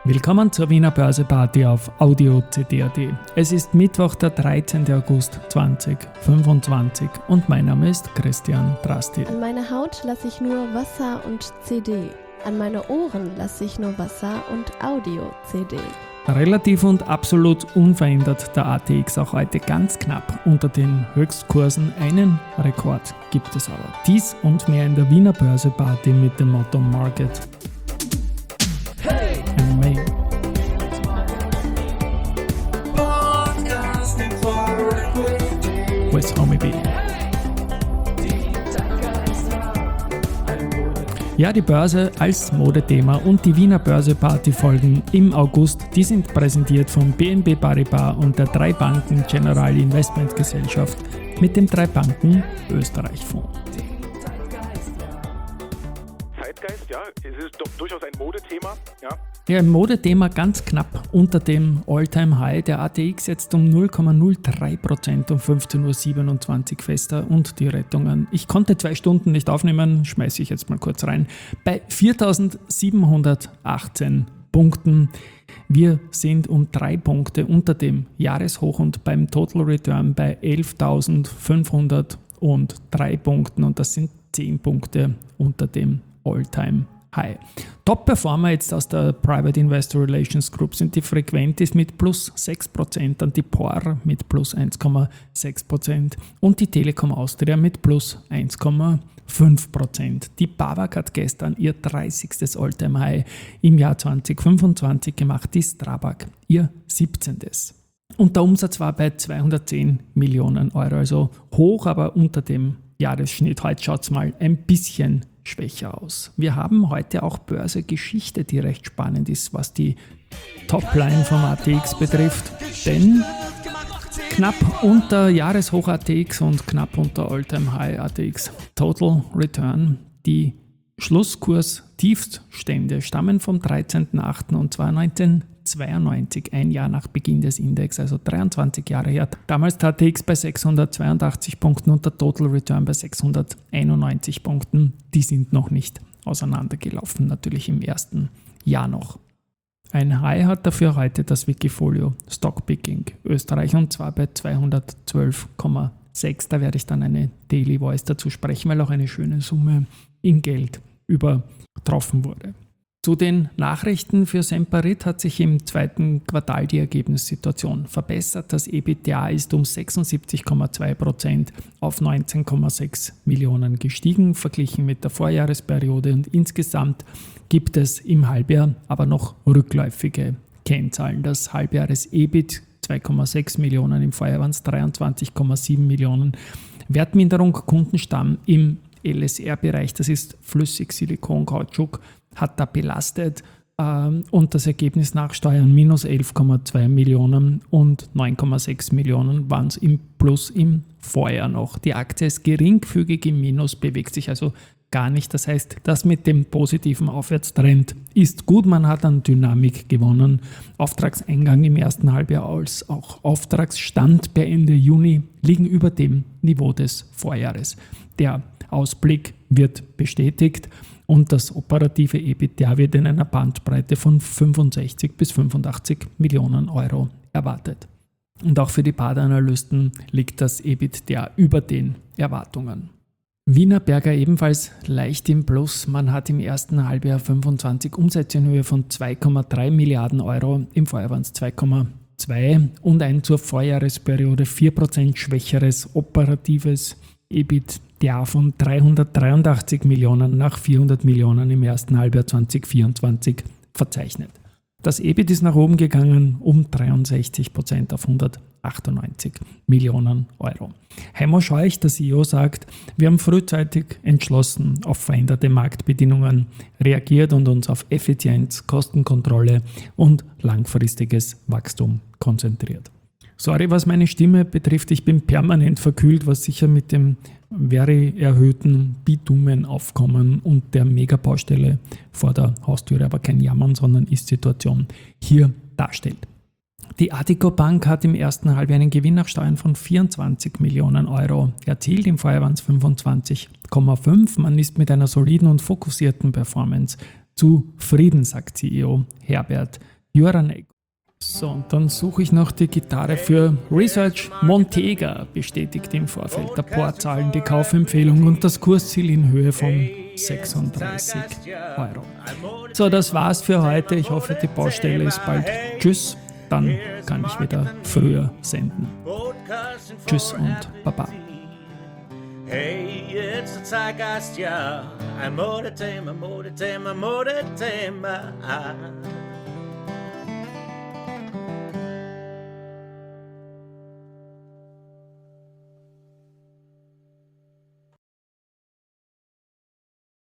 Willkommen zur Wiener Börse-Party auf Audio CD.at. Es ist Mittwoch, der 13. August 2025 und mein Name ist Christian Drastil. An meine Haut lasse ich nur Wasser und CD. An meine Ohren lasse ich nur Wasser und Audio-CD. Relativ und absolut unverändert der ATX auch heute ganz knapp unter den Höchstkursen. Einen Rekord gibt es aber. Dies und mehr in der Wiener Börse-Party mit dem Motto Market and May. With Homie B. Ja, die Börse als Modethema und die Wiener Börse-Party-Folgen im August, die sind präsentiert von BNP Paribas und der 3 Banken General Investment Gesellschaft mit dem 3 Banken Österreich Fonds. Zeitgeist, ja, es ist doch durchaus ein Modethema, ja. Ja, ein Modethema ganz knapp unter dem All-Time-High. Der ATX jetzt um 0,03% um 15.27 Uhr fester und die Rettungen. Ich konnte 2 Stunden nicht aufnehmen, schmeiße ich jetzt mal kurz rein. Bei 4.718 Punkten. Wir sind um 3 Punkte unter dem Jahreshoch und beim Total Return bei 11.503 Punkten und das sind 10 Punkte unter dem All-Time-High. Top-Performer jetzt aus der Private Investor Relations Group sind die Frequentis mit plus 6%, dann die POR mit plus 1,6% und die Telekom Austria mit plus 1,5%. Die BAWAG hat gestern ihr 30. All-Time-High im Jahr 2025 gemacht, die Strabag ihr 17. Und der Umsatz war bei 210 Millionen Euro, also hoch, aber unter dem Jahresschnitt. Heute schaut es mal ein bisschen schwächer aus. Wir haben heute auch Börsegeschichte, die recht spannend ist, was die Topline vom ATX betrifft, denn knapp unter Jahreshoch ATX und knapp unter All-Time-High ATX Total Return. Die Schlusskurs-Tiefststände stammen vom 13.08. und zwar 1992, ein Jahr nach Beginn des Index, also 23 Jahre her. Damals der ATX bei 682 Punkten und der Total Return bei 691 Punkten. Die sind noch nicht auseinandergelaufen, natürlich im ersten Jahr noch. Ein High hat dafür heute das Wikifolio Stockpicking Österreich und zwar bei 212,6. Da werde ich dann eine Daily Voice dazu sprechen, weil auch eine schöne Summe in Geld übertroffen wurde. Zu den Nachrichten für Semperit hat sich im zweiten Quartal die Ergebnissituation verbessert. Das EBITDA ist um 76,2% auf 19,6 Millionen gestiegen, verglichen mit der Vorjahresperiode. Und insgesamt gibt es im Halbjahr aber noch rückläufige Kennzahlen. Das Halbjahres-EBIT 2,6 Millionen, im Vorjahr waren es 23,7 Millionen. Wertminderung Kundenstamm im LSR-Bereich, das ist Flüssigsilikon-Kautschuk, hat da belastet und das Ergebnis nach Steuern minus 11,2 Millionen und 9,6 Millionen waren es im Plus im Vorjahr noch. Die Aktie ist geringfügig im Minus, bewegt sich also gar nicht. Das heißt, das mit dem positiven Aufwärtstrend ist gut. Man hat an Dynamik gewonnen. Auftragseingang im ersten Halbjahr als auch Auftragsstand per Ende Juni liegen über dem Niveau des Vorjahres. Der Ausblick wird bestätigt und das operative EBITDA wird in einer Bandbreite von 65 bis 85 Millionen Euro erwartet. Und auch für die Bader-Analysten liegt das EBITDA über den Erwartungen. Wienerberger ebenfalls leicht im Plus. Man hat im ersten Halbjahr 25 Umsätze in Höhe von 2,3 Milliarden Euro, im Vorjahr waren es 2,2 und ein zur Vorjahresperiode 4% schwächeres operatives EBITDA von 383 Millionen nach 400 Millionen im ersten Halbjahr 2024 verzeichnet. Das EBIT ist nach oben gegangen um 63% auf 198 Millionen Euro. Heimo Scheuch, der CEO, sagt, wir haben frühzeitig entschlossen auf veränderte Marktbedingungen reagiert und uns auf Effizienz, Kostenkontrolle und langfristiges Wachstum konzentriert. Sorry, was meine Stimme betrifft, ich bin permanent verkühlt, was sicher mit dem very erhöhten Bitumenaufkommen und der Megabaustelle vor der Haustüre, aber kein Jammern, sondern Ist-Situation hier darstellt. Die Addiko Bank hat im ersten Halbjahr einen Gewinn nach Steuern von 24 Millionen Euro erzielt, im Vorjahr waren es 25,5. Man ist mit einer soliden und fokussierten Performance zufrieden, sagt CEO Herbert Juranek. So, und dann suche ich noch die Gitarre für Research Montega, bestätigt im Vorfeld der Portzahlen die Kaufempfehlung und das Kursziel in Höhe von 36 Euro. So, das war's für heute. Ich hoffe, die Baustelle ist bald. Tschüss, dann kann ich wieder früher senden. Tschüss und Baba. Hey, it's a Zeitgeist, ja. Ein Modethema, Modethema, Modethema.